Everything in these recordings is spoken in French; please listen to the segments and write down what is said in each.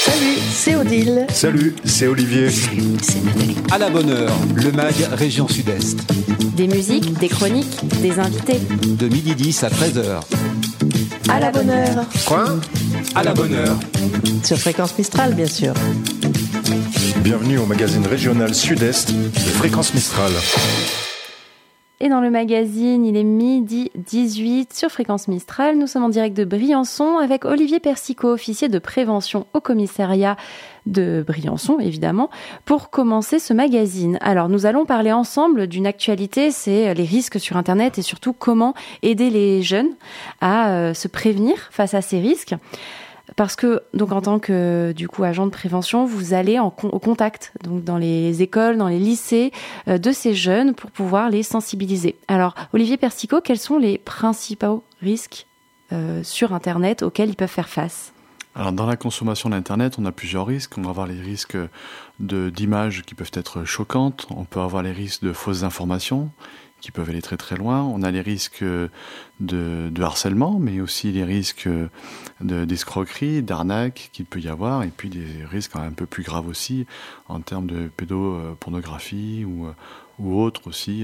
Salut, c'est Odile. Salut, c'est Olivier. Salut, c'est Nathalie. À la bonne heure, le MAG Région Sud-Est. Des musiques, des chroniques, des invités. De midi 10 à 13h. À la bonne heure. Quoi ? À la bonne heure. Sur Fréquence Mistral, bien sûr. Bienvenue au magazine régional Sud-Est de Fréquence Mistral. Et dans le magazine, il est midi 18 sur Fréquence Mistral. Nous sommes en direct de Briançon avec Olivier Persicot, officier de prévention au commissariat de Briançon, évidemment, pour commencer ce magazine. Alors, nous allons parler ensemble d'une actualité, c'est les risques sur Internet et surtout comment aider les jeunes à se prévenir face à ces risques. Parce que, donc, en tant que, agent de prévention, vous allez au contact, donc, dans les écoles, dans les lycées, de ces jeunes pour pouvoir les sensibiliser. Alors, Olivier Persicot, quels sont les principaux risques, sur Internet auxquels ils peuvent faire face ? Alors, dans la consommation d'Internet, on a plusieurs risques. On va avoir les risques d'images qui peuvent être choquantes. On peut avoir les risques de fausses informations qui peuvent aller très très loin. On a les risques de harcèlement, mais aussi les risques d'escroquerie, d'arnaque qu'il peut y avoir, et puis des risques un peu plus graves aussi en termes de pédopornographie ou autre aussi.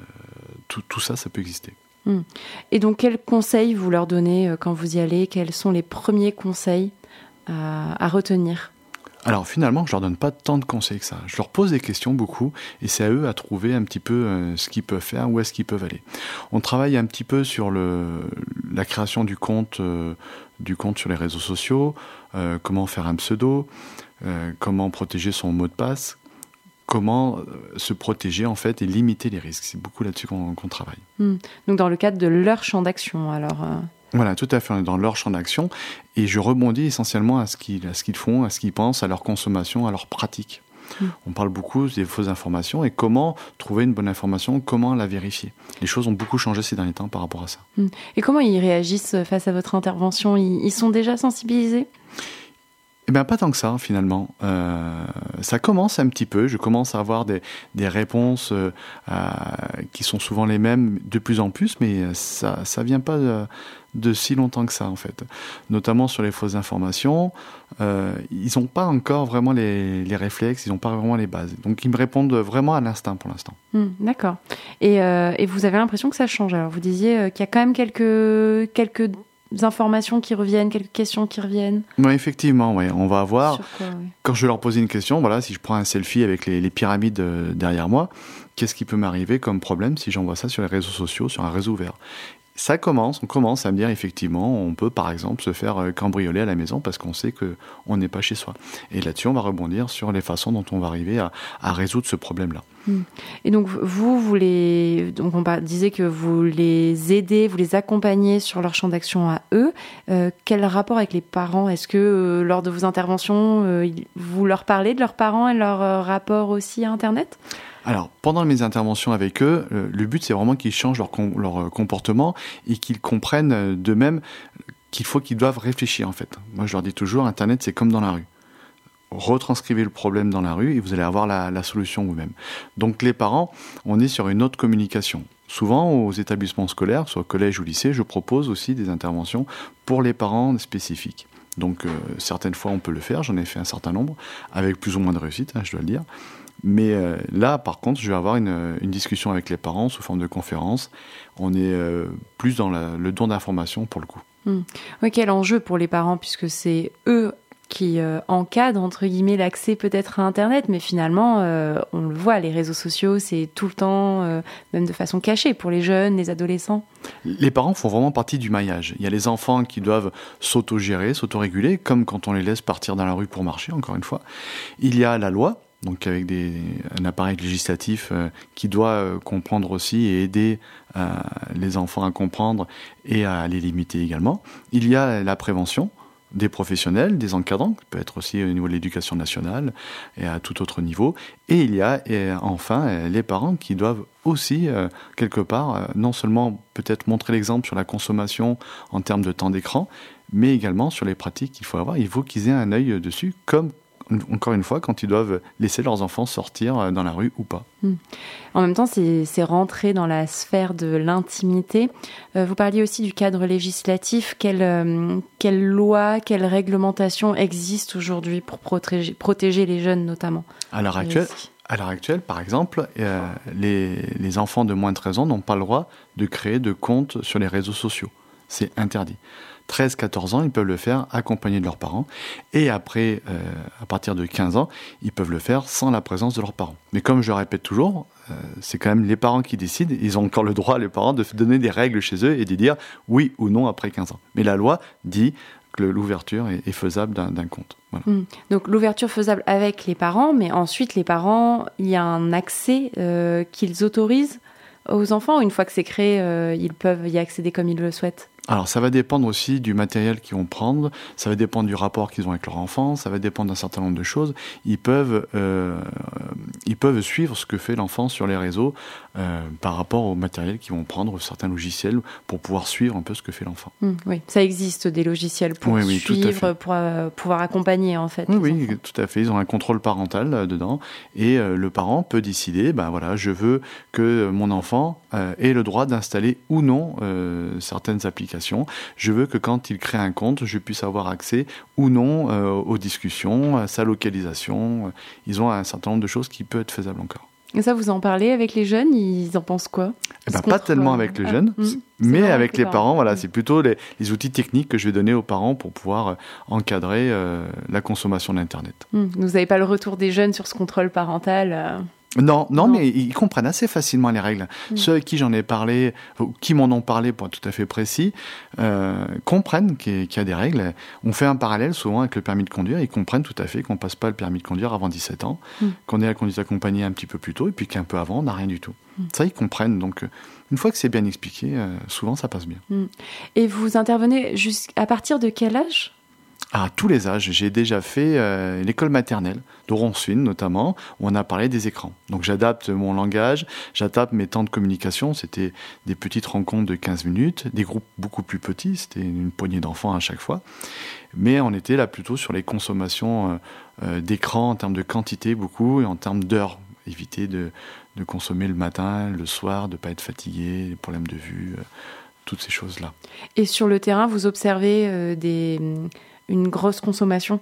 Tout ça, ça peut exister. Et donc, quels conseils vous leur donnez quand vous y allez ? Quels sont les premiers conseils à retenir ? Alors finalement, je leur donne pas tant de conseils que ça. Je leur pose des questions beaucoup, et c'est à eux à trouver un petit peu ce qu'ils peuvent faire, où est-ce qu'ils peuvent aller. On travaille un petit peu sur la création du compte sur les réseaux sociaux, comment faire un pseudo, comment protéger son mot de passe, comment se protéger en fait et limiter les risques. C'est beaucoup là-dessus qu'on travaille. Donc dans le cadre de leur champ d'action, alors. Voilà, tout à fait, on est dans leur champ d'action, et je rebondis essentiellement à ce qu'ils font, à ce qu'ils pensent, à leur consommation, à leur pratique. On parle beaucoup des fausses informations et comment trouver une bonne information, comment la vérifier. Les choses ont beaucoup changé ces derniers temps par rapport à ça. Et comment ils réagissent face à votre intervention ? Ils sont déjà sensibilisés ? Eh bien, pas tant que ça, finalement. Ça commence un petit peu. Je commence à avoir des réponses qui sont souvent les mêmes de plus en plus, mais ça vient pas de si longtemps que ça, en fait. Notamment sur les fausses informations, ils n'ont pas encore vraiment les réflexes, ils n'ont pas vraiment les bases. Donc, ils me répondent vraiment à l'instinct pour l'instant. D'accord. Et vous avez l'impression que ça change. Alors, vous disiez qu'il y a quand même quelques informations qui reviennent, quelques questions qui reviennent. Oui, effectivement, ouais. On va avoir, sur quoi, oui. Quand je leur pose une question, voilà, si je prends un selfie avec les pyramides derrière moi, qu'est-ce qui peut m'arriver comme problème si j'envoie ça sur les réseaux sociaux, sur un réseau ouvert ? On commence à me dire effectivement, on peut par exemple se faire cambrioler à la maison parce qu'on sait qu'on n'est pas chez soi. Et là-dessus, on va rebondir sur les façons dont on va arriver à résoudre ce problème-là. Et donc, on disait que vous les aidez, vous les accompagnez sur leur champ d'action à eux. Quel rapport avec les parents ? Est-ce que lors de vos interventions, vous leur parlez de leurs parents et leur rapport aussi à Internet ? Alors, pendant mes interventions avec eux, le but, c'est vraiment qu'ils changent leur comportement et qu'ils comprennent d'eux-mêmes qu'ils doivent réfléchir, en fait. Moi, je leur dis toujours, Internet, c'est comme dans la rue. Retranscrivez le problème dans la rue et vous allez avoir la solution vous-même. Donc, les parents, on est sur une autre communication. Souvent, aux établissements scolaires, soit collège ou lycée, je propose aussi des interventions pour les parents spécifiques. Donc, certaines fois, on peut le faire. J'en ai fait un certain nombre, avec plus ou moins de réussite, je dois le dire. Mais là, par contre, je vais avoir une discussion avec les parents sous forme de conférence. On est plus dans le don d'informations pour le coup. Oui, quel enjeu pour les parents, puisque c'est eux qui encadrent, entre guillemets, l'accès peut-être à Internet, mais finalement, on le voit, les réseaux sociaux, c'est tout le temps, même de façon cachée, pour les jeunes, les adolescents. Les parents font vraiment partie du maillage. Il y a les enfants qui doivent s'auto-gérer, s'auto-réguler, comme quand on les laisse partir dans la rue pour marcher, encore une fois. Il y a la loi, donc avec un appareil législatif qui doit comprendre aussi et aider les enfants à comprendre et à les limiter également. Il y a la prévention des professionnels, des encadrants, qui peut être aussi au niveau de l'éducation nationale et à tout autre niveau. Et il y a enfin les parents qui doivent aussi, quelque part, non seulement peut-être montrer l'exemple sur la consommation en termes de temps d'écran, mais également sur les pratiques qu'il faut avoir. Il faut qu'ils aient un œil dessus, comme encore une fois, quand ils doivent laisser leurs enfants sortir dans la rue ou pas. En même temps, c'est rentrer dans la sphère de l'intimité. Vous parliez aussi du cadre législatif. Quelle loi, quelle réglementation existe aujourd'hui pour protéger les jeunes notamment? À l'heure actuelle, par exemple, les enfants de moins de 13 ans n'ont pas le droit de créer de comptes sur les réseaux sociaux. C'est interdit. 13-14 ans, ils peuvent le faire accompagnés de leurs parents. Et après, à partir de 15 ans, ils peuvent le faire sans la présence de leurs parents. Mais comme je le répète toujours, c'est quand même les parents qui décident. Ils ont encore le droit, les parents, de donner des règles chez eux et de dire oui ou non après 15 ans. Mais la loi dit que l'ouverture est faisable d'un compte. Voilà. Donc l'ouverture faisable avec les parents, mais ensuite les parents, il y a un accès qu'ils autorisent aux enfants. Une fois que c'est créé, ils peuvent y accéder comme ils le souhaitent. Alors, ça va dépendre aussi du matériel qu'ils vont prendre, ça va dépendre du rapport qu'ils ont avec leur enfant, ça va dépendre d'un certain nombre de choses. Ils peuvent suivre ce que fait l'enfant sur les réseaux par rapport au matériel qu'ils vont prendre, certains logiciels, pour pouvoir suivre un peu ce que fait l'enfant. Oui, ça existe des logiciels pour suivre, pour pouvoir accompagner en fait. Oui, tout à fait. Ils ont un contrôle parental dedans et le parent peut décider, je veux que mon enfant ait le droit d'installer ou non certaines applications. Je veux que quand il crée un compte, je puisse avoir accès ou non aux discussions, à sa localisation. Ils ont un certain nombre de choses qui peuvent être faisables encore. Et ça, vous en parlez avec les jeunes, ils en pensent quoi? Pas tellement avec les jeunes, mais avec les parents. Voilà, c'est plutôt les outils techniques que je vais donner aux parents pour pouvoir encadrer la consommation d'Internet. Vous n'avez pas le retour des jeunes sur ce contrôle parental Non, mais ils comprennent assez facilement les règles. Ceux à qui j'en ai parlé, qui m'en ont parlé pour être tout à fait précis, comprennent qu'il y a des règles. On fait un parallèle souvent avec le permis de conduire. Ils comprennent tout à fait qu'on ne passe pas le permis de conduire avant 17 ans, qu'on est à la conduite accompagnée un petit peu plus tôt, et puis qu'un peu avant, on n'a rien du tout. Ça, ils comprennent. Donc, une fois que c'est bien expliqué, souvent, ça passe bien. Et vous intervenez à partir de quel âge ? À tous les âges. J'ai déjà fait l'école maternelle, de Ronsuine notamment, où on a parlé des écrans. Donc j'adapte mon langage, j'adapte mes temps de communication. C'était des petites rencontres de 15 minutes, des groupes beaucoup plus petits, c'était une poignée d'enfants à chaque fois. Mais on était là plutôt sur les consommations d'écran en termes de quantité beaucoup et en termes d'heures. Éviter de consommer le matin, le soir, de ne pas être fatigué, les problèmes de vue, toutes ces choses-là. Et sur le terrain, vous observez une grosse consommation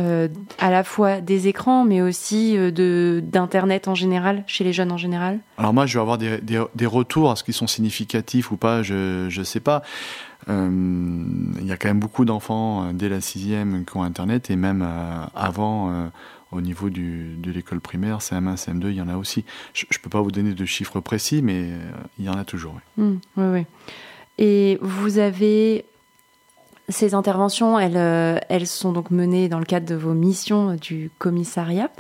à la fois des écrans, mais aussi d'Internet en général, chez les jeunes en général? Alors moi, je vais avoir des retours, est-ce qu'ils sont significatifs ou pas, je ne sais pas. Il y a quand même beaucoup d'enfants dès la 6e qui ont Internet, et même avant, au niveau de l'école primaire, CM1, CM2, il y en a aussi. Je ne peux pas vous donner de chiffres précis, mais il y en a toujours. Oui. Et vous avez... Ces interventions, elles sont donc menées dans le cadre de vos missions du commissariat.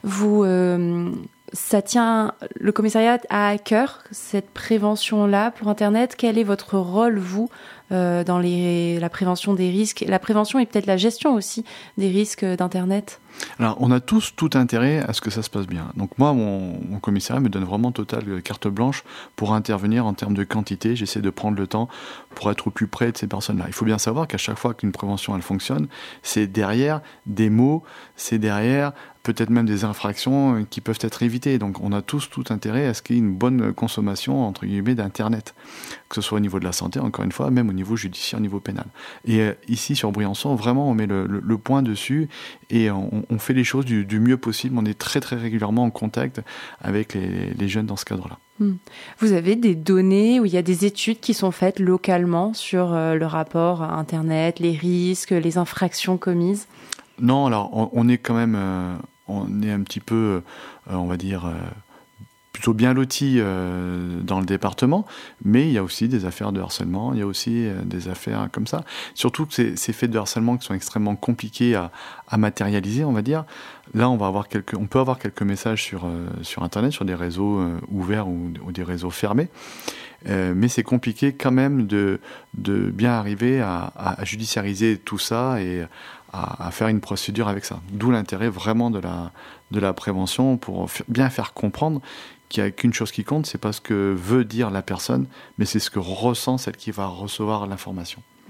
Le commissariat a à cœur cette prévention-là pour Internet. Quel est votre rôle, vous, dans la prévention des risques, la prévention et peut-être la gestion aussi des risques d'Internet? Alors, on a tous tout intérêt à ce que ça se passe bien. Donc moi, mon commissariat me donne vraiment totale carte blanche pour intervenir en termes de quantité. J'essaie de prendre le temps pour être au plus près de ces personnes-là. Il faut bien savoir qu'à chaque fois qu'une prévention, elle fonctionne, c'est derrière des mots, c'est derrière peut-être même des infractions qui peuvent être évitées. Donc on a tous tout intérêt à ce qu'il y ait une bonne consommation, entre guillemets, d'Internet. Que ce soit au niveau de la santé, encore une fois, même au niveau judiciaire, au niveau pénal. Et ici, sur Briançon, vraiment, on met le point dessus et on fait les choses du mieux possible. On est très, très régulièrement en contact avec les jeunes dans ce cadre-là. Vous avez des données où il y a des études qui sont faites localement sur le rapport à Internet, les risques, les infractions commises? Non, alors on est quand même, on est un petit peu, on va dire, plutôt bien lotis dans le département, mais il y a aussi des affaires de harcèlement, il y a aussi des affaires comme ça. Surtout que ces faits de harcèlement qui sont extrêmement compliqués à matérialiser, on va dire. Là, on peut avoir quelques messages sur Internet, sur des réseaux ouverts ou des réseaux fermés. Mais c'est compliqué quand même de bien arriver à judiciariser tout ça et à faire une procédure avec ça. D'où l'intérêt vraiment de la prévention pour bien faire comprendre qu'il n'y a qu'une chose qui compte, c'est pas ce que veut dire la personne, mais c'est ce que ressent celle qui va recevoir l'information.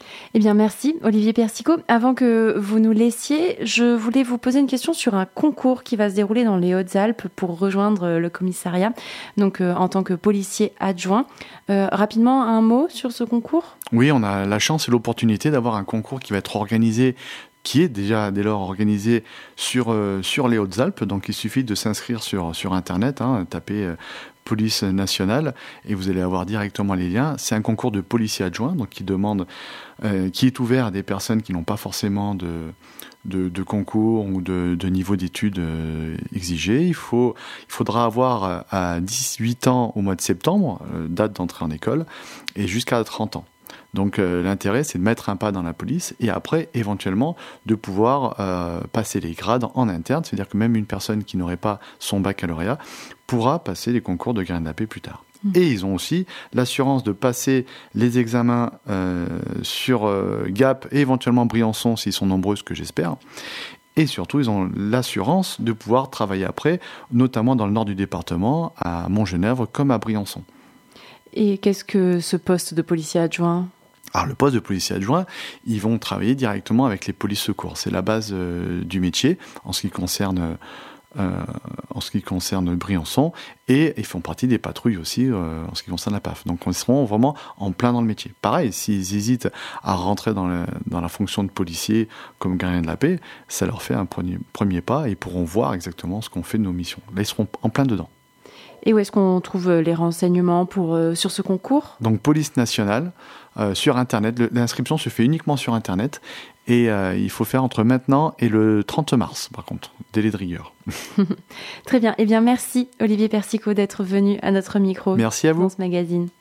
Eh bien, merci Olivier Persicot. Avant que vous nous laissiez, je voulais vous poser une question sur un concours qui va se dérouler dans les Hautes-Alpes pour rejoindre le commissariat, donc en tant que policier adjoint. Rapidement, un mot sur ce concours ? Oui, on a la chance et l'opportunité d'avoir un concours qui va être organisé, qui est déjà dès lors organisé sur les Hautes-Alpes. Donc il suffit de s'inscrire sur Internet, taper police nationale, et vous allez avoir directement les liens. C'est un concours de policiers adjoints, donc qui est ouvert à des personnes qui n'ont pas forcément de concours ou de niveau d'études exigé. Il faudra avoir à 18 ans au mois de septembre, date d'entrée en école, et jusqu'à 30 ans. Donc l'intérêt, c'est de mettre un pas dans la police et après, éventuellement, de pouvoir passer les grades en interne. C'est-à-dire que même une personne qui n'aurait pas son baccalauréat pourra passer les concours de gardien de la paix plus tard. Et ils ont aussi l'assurance de passer les examens sur Gap et éventuellement Briançon, s'ils sont nombreux, ce que j'espère. Et surtout, ils ont l'assurance de pouvoir travailler après, notamment dans le nord du département, à Montgenèvre comme à Briançon. Et qu'est-ce que ce poste de policier adjoint ? Alors le poste de policier adjoint, ils vont travailler directement avec les polices secours. C'est la base du métier en ce qui concerne Briançon, et ils font partie des patrouilles aussi en ce qui concerne la PAF. Donc ils seront vraiment en plein dans le métier. Pareil, s'ils hésitent à rentrer dans la fonction de policier comme gardien de la paix, ça leur fait un premier pas et ils pourront voir exactement ce qu'on fait de nos missions. Là, ils seront en plein dedans. Et où est-ce qu'on trouve les renseignements sur ce concours ? Donc police nationale, sur Internet. L'inscription se fait uniquement sur Internet et il faut faire entre maintenant et le 30 mars, par contre, délai de rigueur. Très bien. Eh bien, merci Olivier Persicot d'être venu à notre micro. Merci à vous. Dans ce magazine.